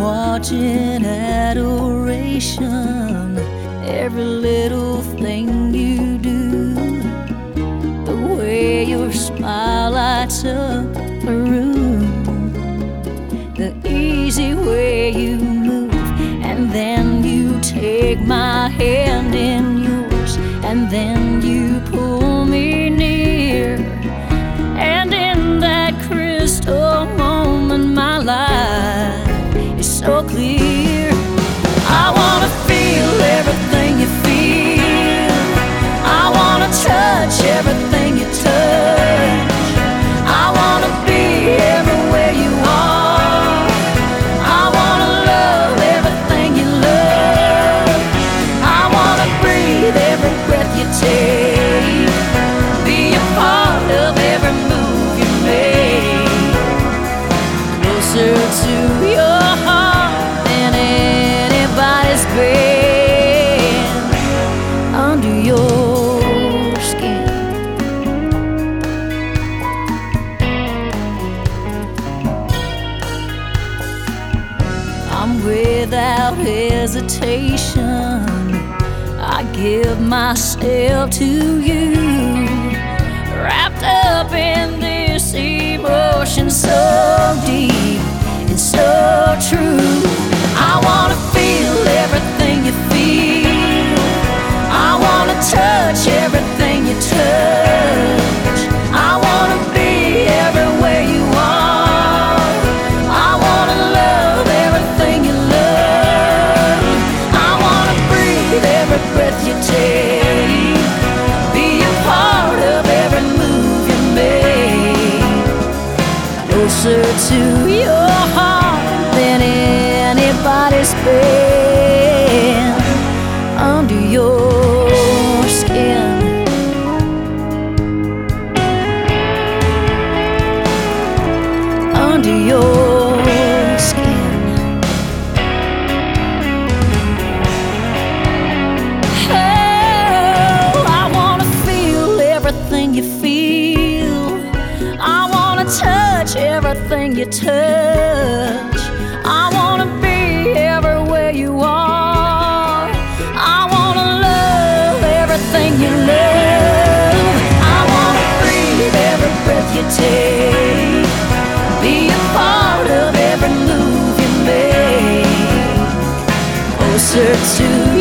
watch in adoration every little thing you do. The way your smile lights up a room, the easy way you move, and then you take my hand in yours, and then you pull me near. And in that crystal moment, my life is so clear. I wanna feel everything you feel. I wanna touch everything you touch. I wanna be everywhere you are. I wanna love everything you love. I wanna breathe every breath you take, be a part of every move you make. Closer to your heart than anybody's been, under your skin. I'm without hesitation, I give myself to you, wrapped up in this emotion so deep and so true. I wanna feel everything you feel. I wanna touch everything you touch. I wanna be everywhere you are. I wanna love everything you love. I wanna breathe every breath you take, be a part of every move you make. Closer to your heart than anybody's been, under your skin. Under your skin. Oh, I wanna feel everything you feel. I wanna touch everything you touch. I wanna be everywhere you are. I wanna love everything you love. I wanna breathe every breath you take, be a part of every move you make. Closer to